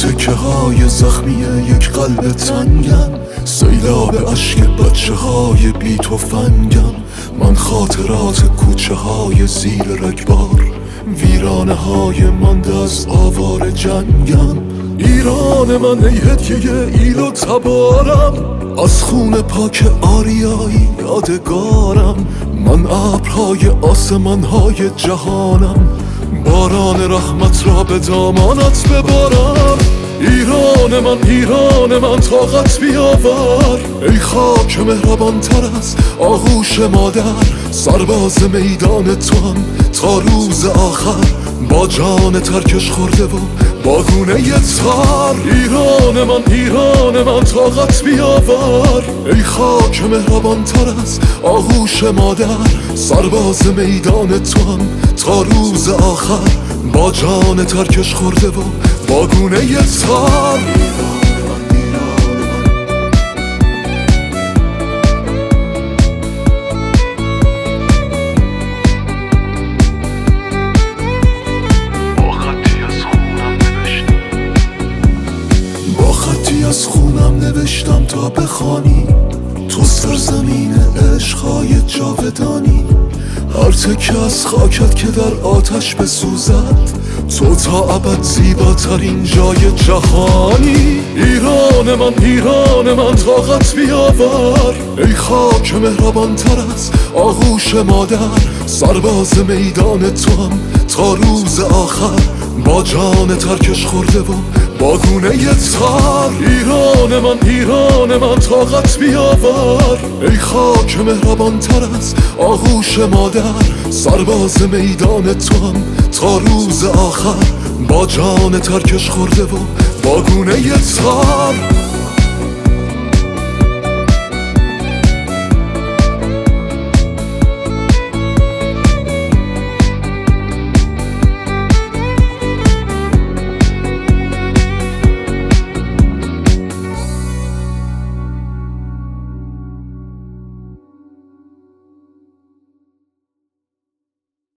تکه های زخمی یک قلب تنگم، سیلاب عشق بچه های بی تفنگم. من خاطرات کوچه های زیر رگبار، ویرانه های مانده از آوار جنگم. ایران من ای هدیه ایل و تبارم، از خون پاک آریایی یادگارم. من ابرهای آسمانهای جهانم، باران رحمت را به دامانت ببارم. ایران من طاقت بیاور، ای خاک مهربان تر از آغوش مادر. سرباز میدان تو هم تا روز آخر، با جان ترکش خورده و با گونه تار. ایران من طاقت بیاور، ای خاک مهربان تر از آغوش مادر. سرباز میدان تو هم تا روز آخر، با جان ترکش خورده و با گونه تار. از خونم نوشتم تا بخوانی، تو سرزمین عشقهای جاودانی. هر تکه از خاکت که در آتش بسوزد، تو تا ابد زیباترین جای جهانی. ایران من طاقت بیاور، ای خاک مهربان تر از آغوش مادر. سرباز میدان تو هم تا روز آخر، با جان ترکش خورده و با گونه تار. ایران من طاقت بیاور، ای خاک مهربان تر از آغوش مادر. سرباز میدان تو هم تا روز آخر، با جان ترکش خورده و با گونه تار.